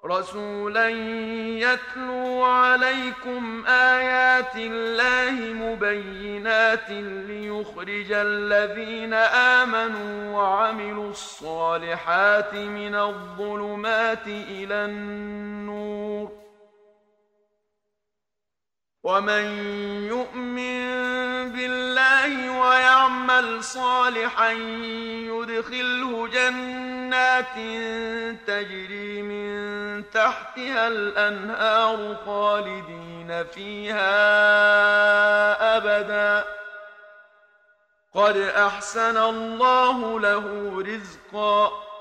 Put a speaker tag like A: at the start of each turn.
A: رسولا يتلو عليكم آيات الله مبينات ليخرج الذين آمنوا وعملوا الصالحات من الظلمات إلى النور ومن يؤمن بالله ويعمل صالحا يدخله جنات تجري من تحتها الأنهار خالدين فيها أبدا قد أحسن الله له رزقا